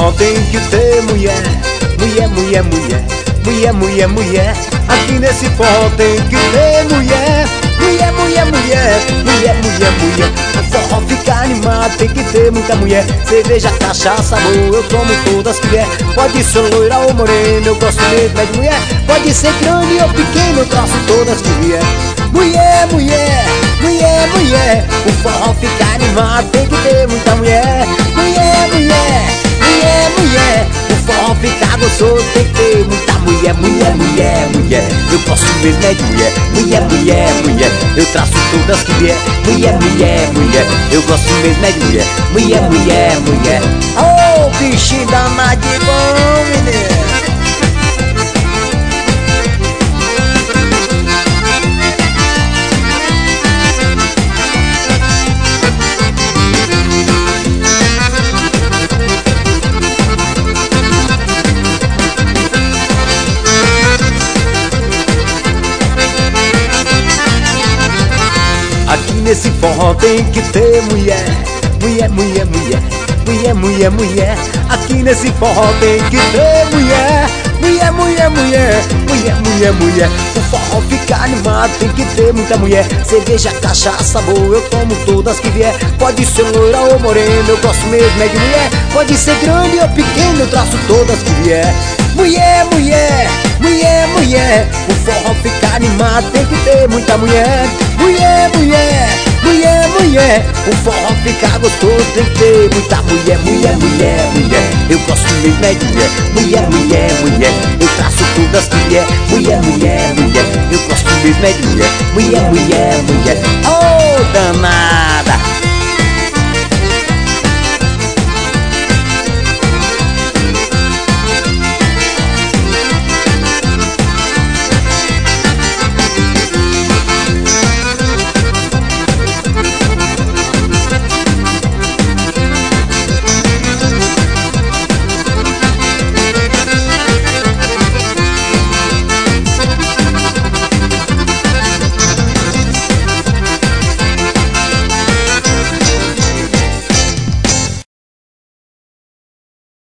forró tem que ter mulher. Mulher, mulher, mulher, mulher, mulher, mulher. Aqui nesse forró tem que ter mulher. Mulher, mulher, mulher, mulher, mulher, mulher. O forró fica animado, tem que ter muita mulher. Cerveja, cachaça, boa, eu tomo todas que vier. Pode ser loira ou morena, eu gosto mesmo é de mulher. Pode ser grande ou pequeno, eu traço todas que vier. Mulher, mulher, mulher, mulher. O forró fica animado, tem que ter muita mulher. Mulher, mulher, mulher, mulher. O forró fica gostoso, tem que ter muita mulher. Mulher, mulher, mulher. Eu gosto mesmo é de mulher. Mulher, mulher, mulher. Eu traço todas que vier. Mulher, mulher, mulher. Eu gosto mesmo é de mulher. Mulher, mulher, mulher. Oh, bichinho danado de bom, menino. Aqui nesse forró tem que ter mulher. Mulher, mulher, mulher. Mulher, mulher, mulher. Aqui nesse forró tem que ter mulher. Mulher, mulher, mulher. Mulher, mulher, mulher. O forró fica animado, tem que ter muita mulher. Cerveja, cachaça, boa, eu tomo todas que vier. Pode ser loira ou morena, eu gosto mesmo é de mulher. Pode ser grande ou pequeno, eu traço todas que vier. Mulher, mulher, mulher, mulher. O forró fica animado, tem que ter muita mulher. Mulher, mulher, mulher, mulher. O forró fica gostoso, tem que ter muita mulher. Mulher, mulher, mulher. Eu gosto mesmo é de mulher. Mulher, mulher, mulher. Eu traço todas que vier. Mulher, mulher, mulher. Eu gosto mesmo é de mulher. Mulher, mulher, mulher. Oh, danada.